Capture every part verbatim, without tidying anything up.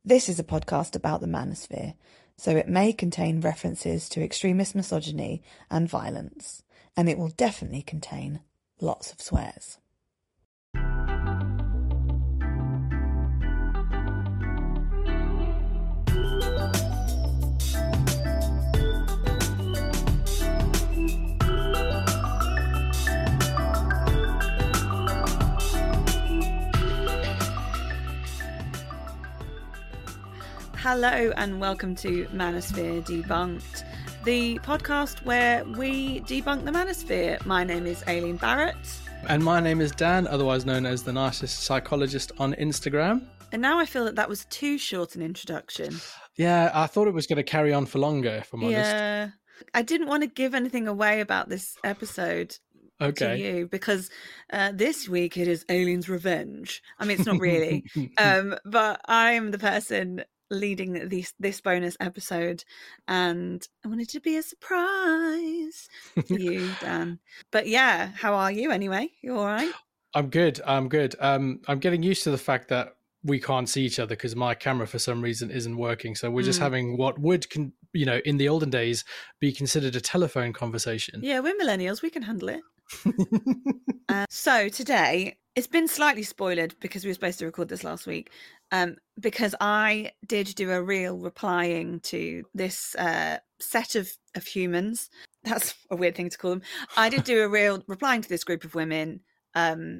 This is a podcast about the manosphere, so it may contain references to extremist misogyny and violence, and it will definitely contain lots of swears. Hello and welcome to Manosphere Debunked, the podcast where we debunk the manosphere. My name is Aileen Barrett. And my name is Dan, otherwise known as the Narcissist Psychologist on Instagram. And now I feel that that was too short an introduction. Yeah, I thought it was going to carry on for longer, if I'm honest. Yeah, I didn't want to give anything away about this episode okay. to you because uh, this week it is Aileen's Revenge. I mean, it's not really, um, but I am the person leading this this bonus episode, and I wanted to be a surprise for you, Dan. But yeah, how are you anyway? You all right? I'm good. I'm good. Um, I'm getting used to the fact that we can't see each other because my camera, for some reason, isn't working. So we're just mm. having what would, con- you know, in the olden days, be considered a telephone conversation. Yeah, we're millennials. We can handle it. uh, so today, it's been slightly spoiled because we were supposed to record this last week. Um, because I did do a reel replying to this uh, set of, of humans. That's a weird thing to call them. I did do a reel replying to this group of women um,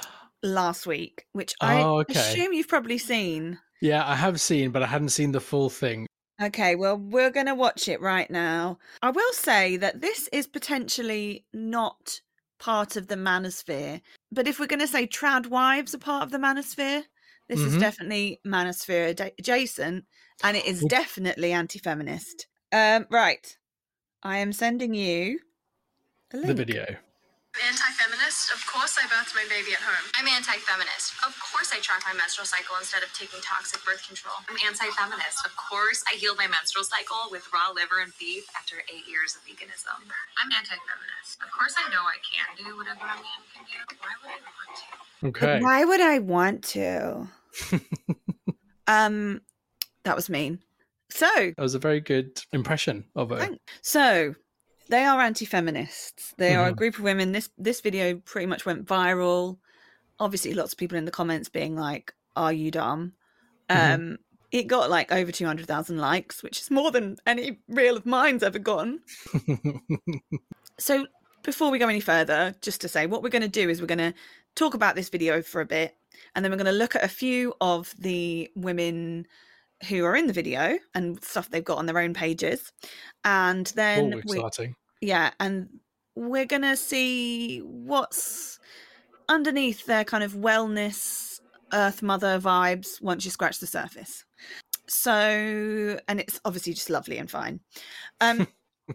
last week, which I oh, okay. assume you've probably seen. Yeah, I have seen, but I hadn't seen the full thing. Okay, well, we're going to watch it right now. I will say that this is potentially not part of the manosphere, but if we're going to say trad wives are part of the manosphere, this mm-hmm. is definitely manosphere ad- adjacent, and it is definitely anti-feminist. Um, right. I am sending you a link. The video. Anti-feminist? Of course I birthed my baby at home. I'm anti-feminist. Of course I track my menstrual cycle instead of taking toxic birth control. I'm anti-feminist. Of course I healed my menstrual cycle with raw liver and beef after eight years of veganism. I'm anti-feminist. Of course I know I can do whatever a man can do. Why would I want to? Okay. But why would I want to? um, that was mean. So that was a very good impression of her. So they are anti-feminists. They mm-hmm. are a group of women. This this video pretty much went viral. Obviously, lots of people in the comments being like, "Are you dumb?" Mm-hmm. Um, it got like over two hundred thousand likes, which is more than any reel of mine's ever gotten. So before we go any further, just to say what we're going to do is we're going to talk about this video for a bit, and then we're going to look at a few of the women who are in the video and stuff they've got on their own pages. And then, oh, exciting. We, yeah, and we're going to see what's underneath their kind of wellness, Earth Mother vibes once you scratch the surface. So, and it's obviously just lovely and fine. Um,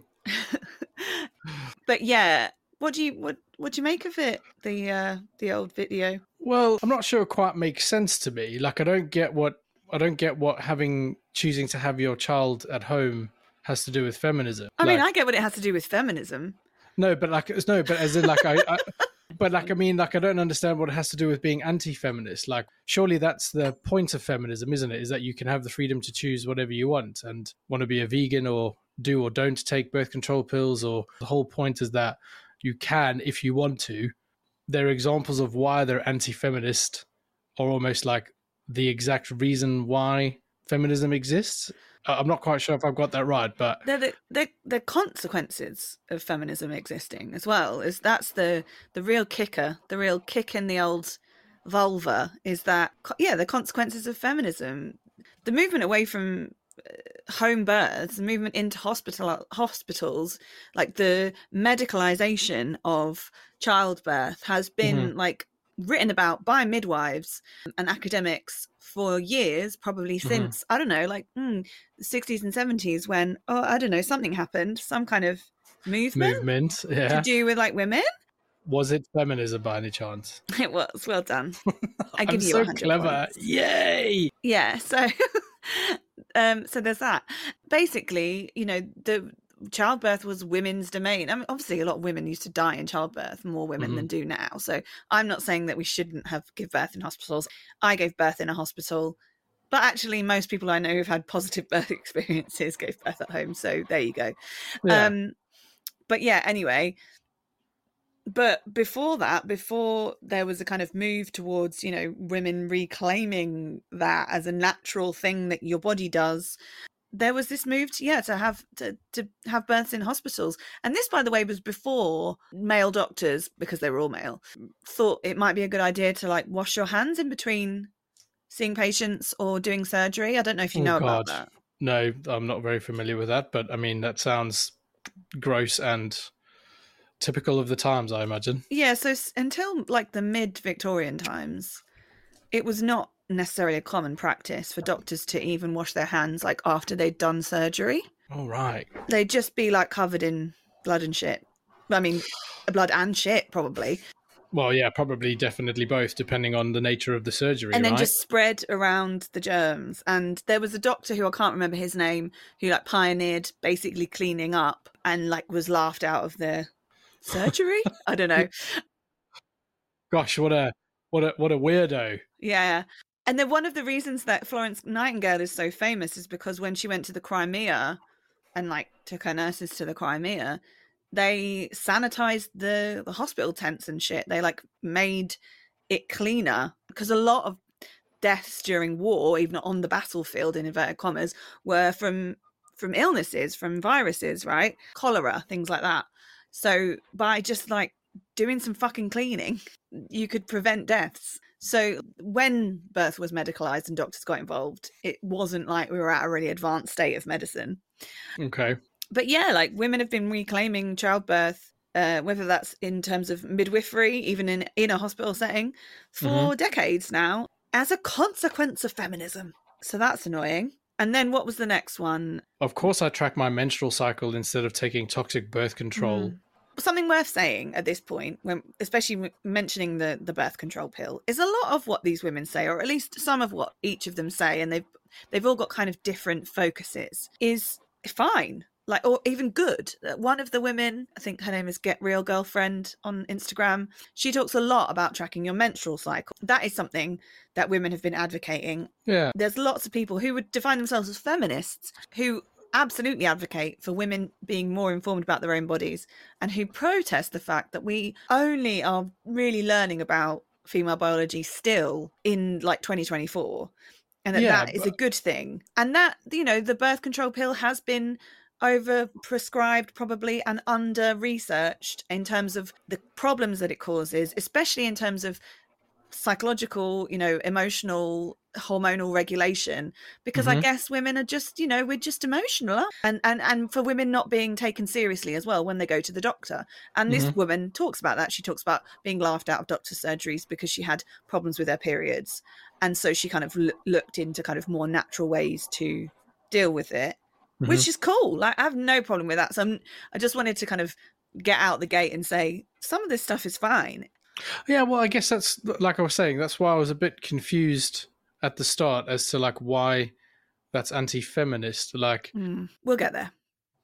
but yeah, what do you what what do you make of it? The uh, the old video. Well, I'm not sure it quite makes sense to me. Like, I don't get what I don't get what having choosing to have your child at home has to do with feminism. I like, mean, I get what it has to do with feminism. No, but like no, but as in like I, I but like I mean, like I don't understand what it has to do with being anti-feminist. Like, surely that's the point of feminism, isn't it? Is that you can have the freedom to choose whatever you want and want to be a vegan or do or don't take birth control pills, or the whole point is that you can if you want to. There are examples of why they're anti-feminist, or almost like the exact reason why feminism exists. I'm not quite sure if I've got that right, but they're the, they're, the consequences of feminism existing as well. Is that's the the real kicker, the real kick in the old vulva is that, yeah, the consequences of feminism, the movement away from home births, the movement into hospital hospitals, like the medicalization of childbirth has been mm-hmm. like written about by midwives and academics for years, probably since, mm-hmm. I don't know, like mm, the sixties and seventies when, oh, I don't know, something happened, some kind of movement, movement yeah. to do with like women. Was it feminism by any chance? It was. Well done. I give I'm you so one hundred clever. points. Yay! Yeah, so um, so there's that. Basically, you know, the childbirth was women's domain. I mean, obviously, a lot of women used to die in childbirth, more women mm-hmm. than do now. So I'm not saying that we shouldn't have give birth in hospitals. I gave birth in a hospital But actually, most people I know who've had positive birth experiences gave birth at home. So there you go. Yeah. Um, but yeah, anyway. But before that, before there was a kind of move towards, you know, women reclaiming that as a natural thing that your body does, there was this move to, yeah, to have to, to have births in hospitals. And this, by the way, was before male doctors, because they were all male, thought it might be a good idea to like wash your hands in between seeing patients or doing surgery. I don't know if you Oh, know God. about that. No, I'm not very familiar with that, but I mean, that sounds gross and typical of the times, I imagine. Yeah, so s- until like the mid-Victorian times, it was not necessarily a common practice for doctors to even wash their hands like after they'd done surgery. All right. They'd just be like covered in blood and shit. I mean, blood and shit, probably. Well, yeah, probably, definitely both, depending on the nature of the surgery, And then right? just spread around the germs. And there was a doctor who I can't remember his name, who like pioneered basically cleaning up and like was laughed out of the surgery. I don't know. Gosh, what a what a what a weirdo. Yeah. And then one of the reasons that Florence Nightingale is so famous is because when she went to the Crimea and like took her nurses to the Crimea, they sanitized the, the hospital tents and shit. They like made it cleaner, because a lot of deaths during war, even on the battlefield in inverted commas, were from from illnesses, from viruses, right? Cholera, things like that. So by just like doing some fucking cleaning, you could prevent deaths. So when birth was medicalized and doctors got involved, it wasn't like we were at a really advanced state of medicine. Okay. But yeah, like women have been reclaiming childbirth, uh, whether that's in terms of midwifery, even in, in a hospital setting, for Mhm. decades now, as a consequence of feminism. So that's annoying. And then what was the next one? Of course, I track my menstrual cycle instead of taking toxic birth control. Mm. Something worth saying at this point, when especially m- mentioning the, the birth control pill, is a lot of what these women say, or at least some of what each of them say, and they've they've all got kind of different focuses, is fine, like, or even good. One of the women, I think her name is Get Real Girlfriend on Instagram, she talks a lot about tracking your menstrual cycle. That is something that women have been advocating. Yeah. There's lots of people who would define themselves as feminists who absolutely advocate for women being more informed about their own bodies, and who protest the fact that we only are really learning about female biology still in like twenty twenty-four, and that Yeah, that is but- a good thing. And that, you know, the birth control pill has been over prescribed probably and under researched in terms of the problems that it causes, especially in terms of psychological, you know, emotional, hormonal regulation, because I Mhm. guess women are just, you know, we're just emotional, and and and for women not being taken seriously as well when they go to the doctor. And this Mhm. woman talks about that. She talks about being laughed out of doctor surgeries because she had problems with her periods, and so she kind of l- looked into kind of more natural ways to deal with it, Mhm. which is cool. Like, I have no problem with that. So I'm, I just wanted to kind of get out the gate and say some of this stuff is fine. Yeah, well, I guess that's, like I was saying, that's why I was a bit confused at the start as to like why that's anti-feminist. Like, Mm, we'll get there.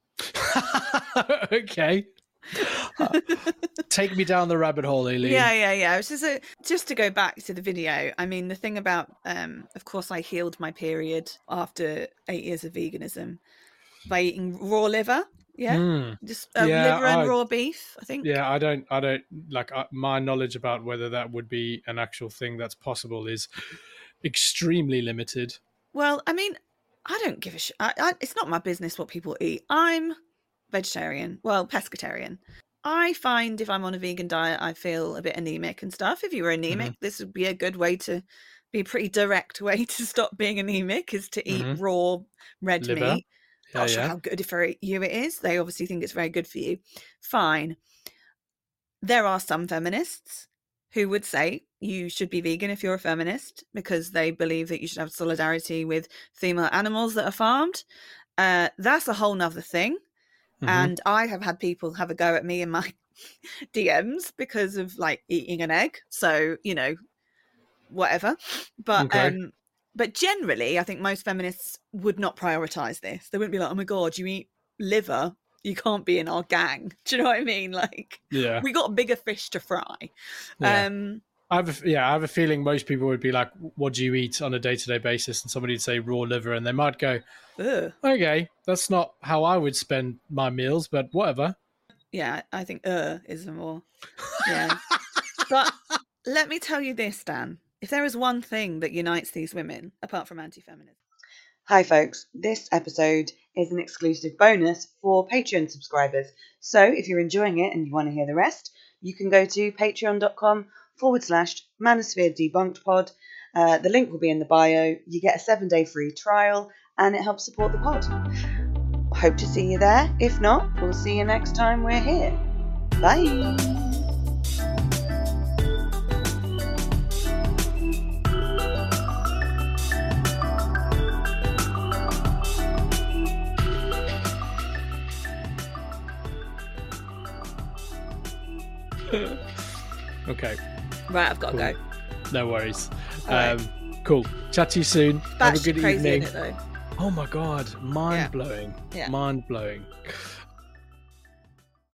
okay, Uh, take me down the rabbit hole, Aileen. Yeah, yeah, yeah. It's just a, just to go back to the video. I mean, the thing about, um, of course, I healed my period after eight years of veganism by eating raw liver. Yeah, Mm. just uh, Yeah, liver and I- raw beef. I think. Yeah, I don't, I don't like uh, my knowledge about whether that would be an actual thing that's possible is extremely limited. Well, I mean, I don't give a shit. I, I, it's not my business what people eat. I'm vegetarian. Well, pescatarian. I find if I'm on a vegan diet, I feel a bit anemic and stuff. If you were anemic, Mm-hmm. this would be a good way to be a pretty direct way to stop being anemic, is to eat Mhm. raw red Liver. meat. Yeah, Not sure yeah. how good for you it is. They obviously think it's very good for you. Fine. There are some feminists who would say you should be vegan if you're a feminist, because they believe that you should have solidarity with female animals that are farmed. Uh, that's a whole nother thing. Mhm. And I have had people have a go at me in my D Ms because of like eating an egg. So, you know, whatever. But Okay. um but generally I think most feminists would not prioritize this. They wouldn't be like, oh my god, you eat liver, you can't be in our gang. Do you know what I mean? Like, Yeah. we got bigger fish to fry. Yeah. Um I have a, yeah, I have a feeling most people would be like, what do you eat on a day-to-day basis? And somebody would say raw liver, and they might go, Ugh. okay, that's not how I would spend my meals, but whatever. Yeah, I think uh is the more. Yeah. But let me tell you this, Dan. If there is one thing that unites these women, apart from anti-feminism. Hi folks, this episode is an exclusive bonus for Patreon subscribers. So if you're enjoying it and you want to hear the rest, you can go to patreon.com forward slash Manosphere Debunked Pod. Uh, the link will be in the bio. You get a seven day free trial and it helps support the pod. Hope to see you there. If not, we'll see you next time we're here. Bye. Okay. Right, I've got Cool. to go. No worries. All right. Um, cool. Chat to you soon. That's Have a good crazy, evening. isn't it, though? Oh my God. Mind blowing. Yeah. Mind blowing.